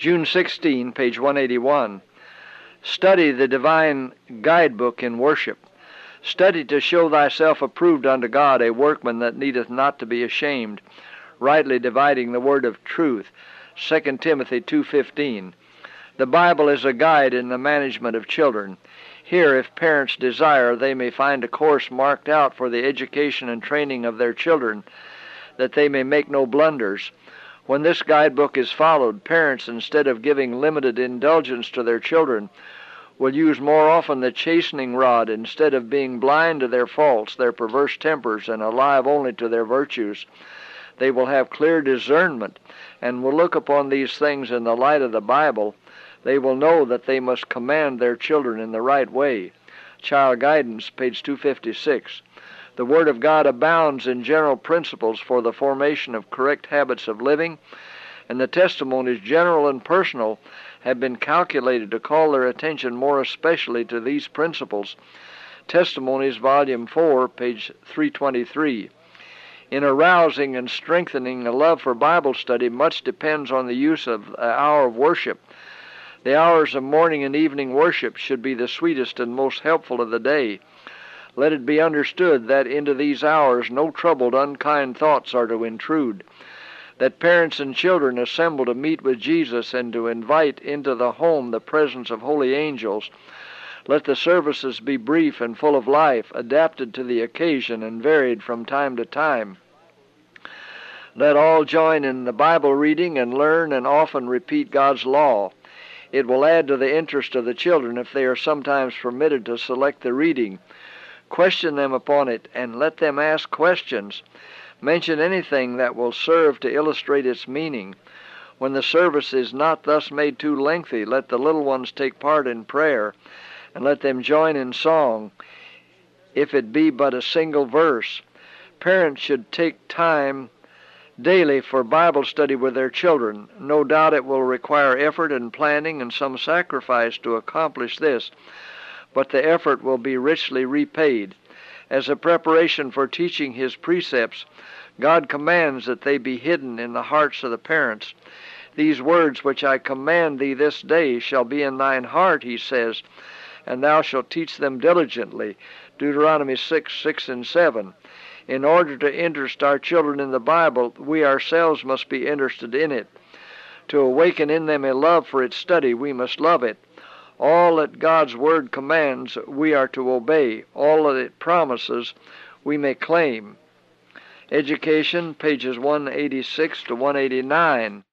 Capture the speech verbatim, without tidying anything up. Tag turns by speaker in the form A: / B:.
A: June sixteenth, page one eighty-one. Study the divine guidebook in worship. Study to show thyself approved unto God, a workman that needeth not to be ashamed, rightly dividing the word of truth. Second Timothy two fifteen. The Bible is a guide in the management of children. Here, if parents desire, they may find a course marked out for the education and training of their children, that they may make no blunders. When this guidebook is followed, parents, instead of giving limited indulgence to their children, will use more often the chastening rod, instead of being blind to their faults, their perverse tempers, and alive only to their virtues. They will have clear discernment, and will look upon these things in the light of the Bible. They will know that they must command their children in the right way. Child Guidance, page two fifty-six. The Word of God abounds in general principles for the formation of correct habits of living, and the testimonies, general and personal, have been calculated to call their attention more especially to these principles. Testimonies, volume four, page three twenty-three. In arousing and strengthening a love for Bible study, much depends on the use of the hour of worship. The hours of morning and evening worship should be the sweetest and most helpful of the day. Let it be understood that into these hours no troubled, unkind thoughts are to intrude, that parents and children assemble to meet with Jesus and to invite into the home the presence of holy angels. Let the services be brief and full of life, adapted to the occasion and varied from time to time. Let all join in the Bible reading and learn and often repeat God's law. It will add to the interest of the children if they are sometimes permitted to select the reading. Question them upon it, and let them ask questions. Mention anything that will serve to illustrate its meaning. When the service is not thus made too lengthy, let the little ones take part in prayer, and let them join in song, if it be but a single verse. Parents should take time daily for Bible study with their children. No doubt it will require effort and planning and some sacrifice to accomplish this, but the effort will be richly repaid. As a preparation for teaching His precepts, God commands that they be hidden in the hearts of the parents. These words which I command thee this day shall be in thine heart, He says, and thou shalt teach them diligently. Deuteronomy six, six and seven. In order to interest our children in the Bible, we ourselves must be interested in it. To awaken in them a love for its study, we must love it. All that God's Word commands, we are to obey. All that it promises, we may claim. Education, pages one eighty-six to one eighty-nine.